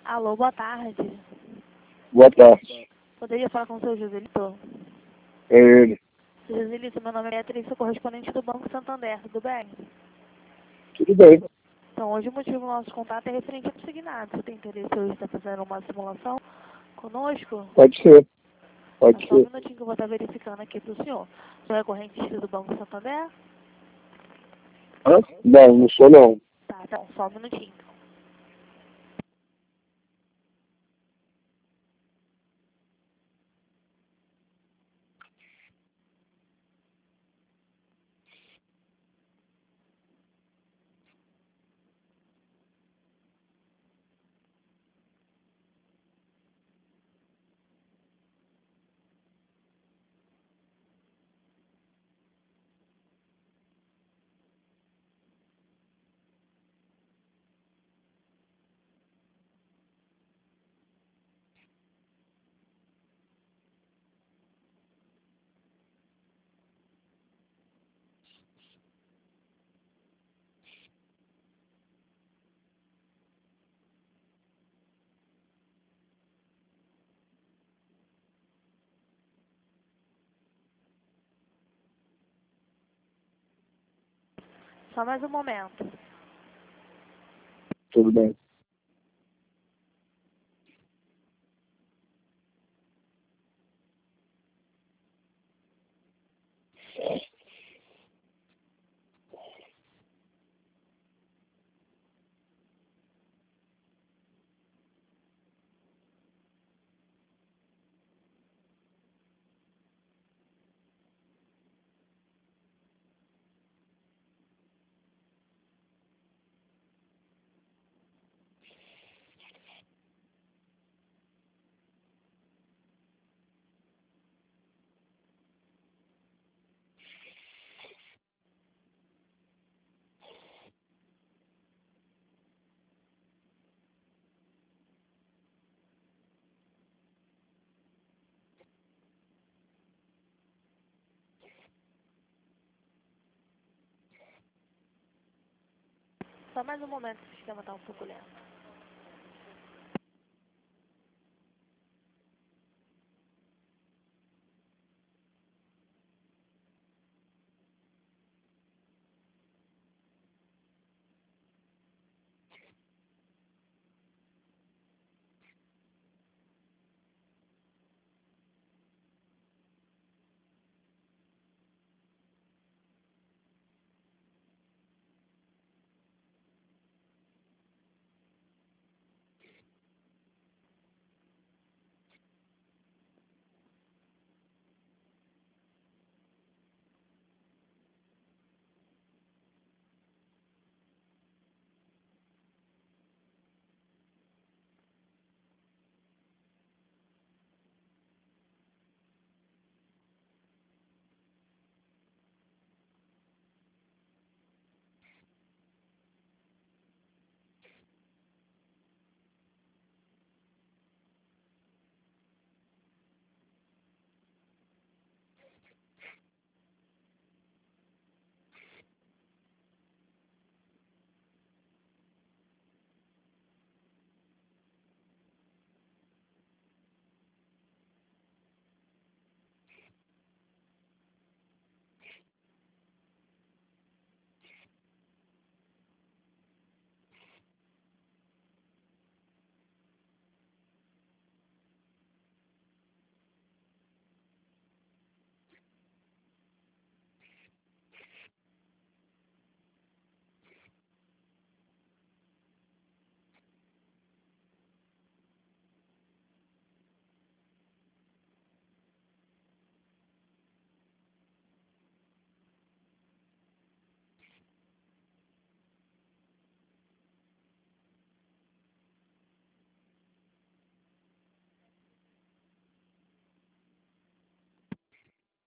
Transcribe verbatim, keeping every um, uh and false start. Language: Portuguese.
Alô, boa tarde. Boa tarde. Poderia falar com o seu Joselito? É ele. Seu Joselito, meu nome é Beatriz, sou correspondente do Banco Santander, tudo bem? Tudo bem. Então, hoje o motivo do nosso contato é referente ao consignado. Você tem interesse hoje em estar fazendo uma simulação conosco? Pode ser. Então, Pode só um ser. minutinho que eu vou estar verificando aqui para o senhor. O senhor é correntista do Banco Santander? Hã? Não, não sou não. Tá, então, só um minutinho. Só mais um momento. Tudo bem. Só mais um momento que o sistema está um pouco lento.